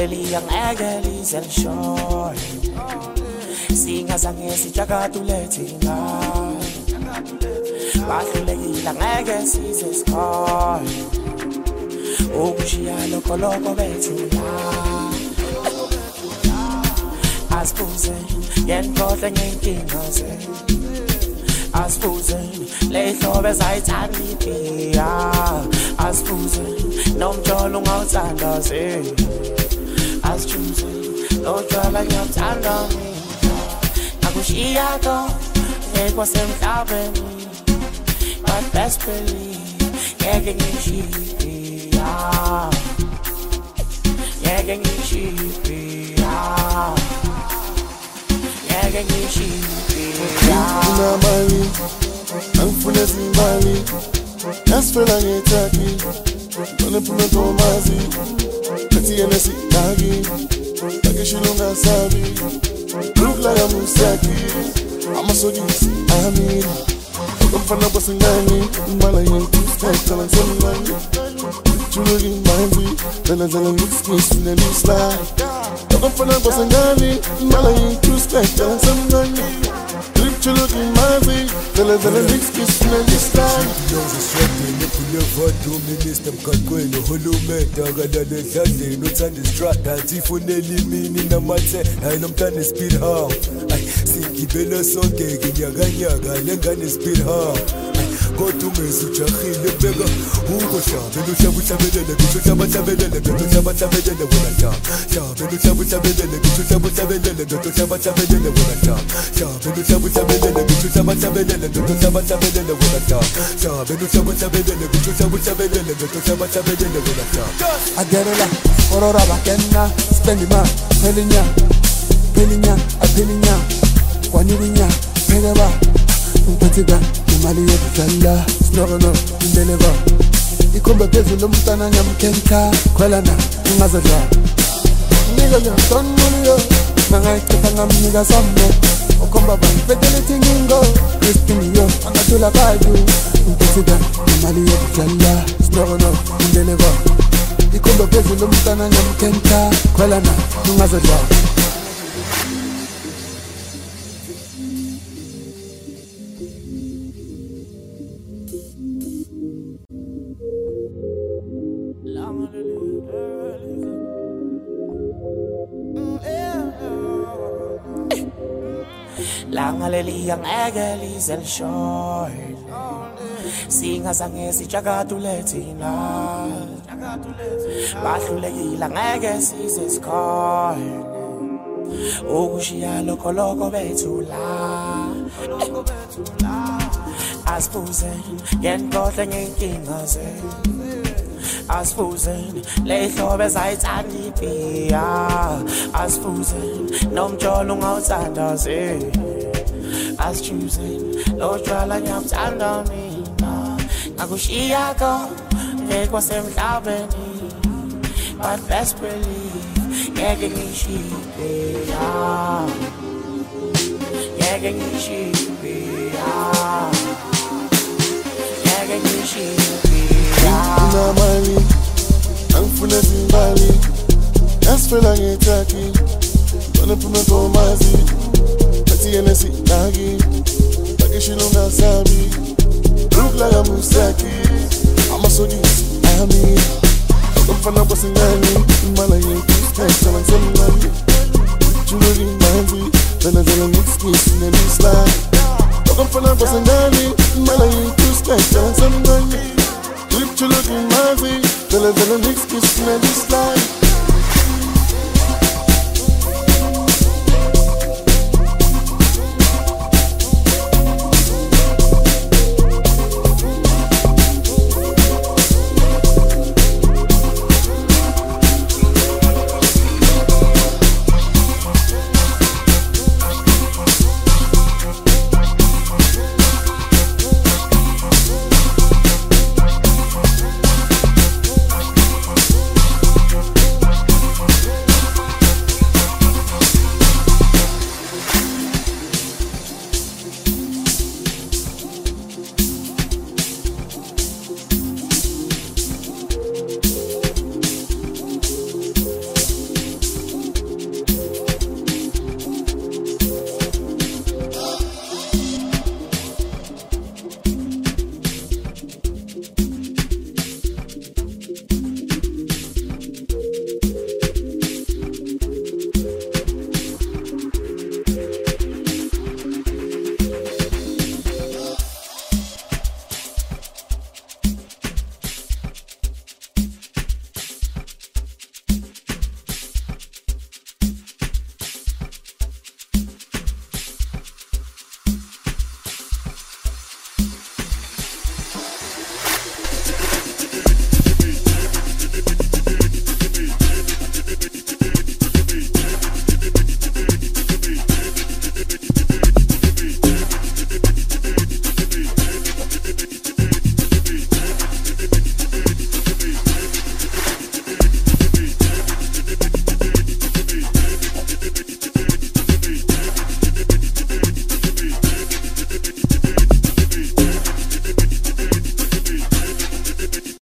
Langaleli ang agali selshoy Singazange si Jagatuleti Bahlulekile angeke size sikhoy Ukushiya lokoloko bethu la Asibuze yenkohle ngenkinga zethu Asibuze lehlobo ezayithanda iphiya Asibuze nomjolo ungawuthanda Asibuze lotshwala ngiyabuthanda mina Nakushiya konke kwasemhlabeni But best believe ngeke ngishiya Ngeke ngishiya Ngeke ngishiya Unamali angifuna izimali Yasifela ngethaki Ngiphuma komazi Kathi yena sidaki Akishilunga sabi Look like a musaki Amasodisi amini Mfana kwa singani Mbala yentu Tala nsemani Chulugi mbanzi Zala zala mixkis Nani slide Mfana kwa singani Mbala yentu Tala nsemani Chulugi mbanzi Zala zala mixkis Nani slide Yoza swete Nepuleva Dominista mkakwelo Holumeta Gadade Zade Notande strata Tifuneli mini na mate Haina mtane speed how Singibela sonke Ginyaganyaga Lengane speed how Kotumezu chahile bega Uko shabelu shabu shabelele Kishu shaba shabelele Beto shaba shabelele Wala shab Shabelu shabu shabelele Kishu shabu shabelele Beto shaba shabelele Wala shab Shabelu shabu shabelele Kishu shaba shabelele Beto shaba shabelele Wala shab Shabelu shabu shabelele Kishu shabu shabelele Beto shaba shabelele Wala shab Agerela Orora bakena Spendi ma Pelinya Pelinya Apelinya Wanirinya Pegaba Mpatiga Mali yebutala Snorano Ndeleva Ikomba pezu lomutana nyamkenka Kwelana Ngazadwa Niga nyanton mulio Nanga ikitanga mniga sambo Okomba bani fidelity ngingo Crispini yo Angatula baju Mpatiga Mali yebutala Snorano Ndeleva Ikomba pezu lomutana nyamkenka Kwelana Ngazadwa Langaleli ang agali selshoy Singazange si Jagatuleti Bahlulekile angeke size sikhoy Ukushiya lokoloko bethu la Asibuze yenkohle ngenkinga zethu Asibuze lehlobo ezayithanda iphiya Asibuze nomjolo ungawuthanda Asibuze lotshwala ngiyabuthanda mina Nakushiya konke kwasemhlabeni But best believe ngeke ngishiya Ngeke ngishiya Ngeke ngishiya Unamali angifuna izimali Yasifela ngethaki Ngiphuma komazi Kathi yena sidaki Akishilunga sabi Look like a musaki Amasodisi amini Mfana kwa singani Mbala yentu Tala nsemani Chulugi mbanzi Zala zala mixkis Nani slide Mfana kwa singani Mbala yentu Tala nsemani Chulugi mbanzi Zala zala mixkis Nani slide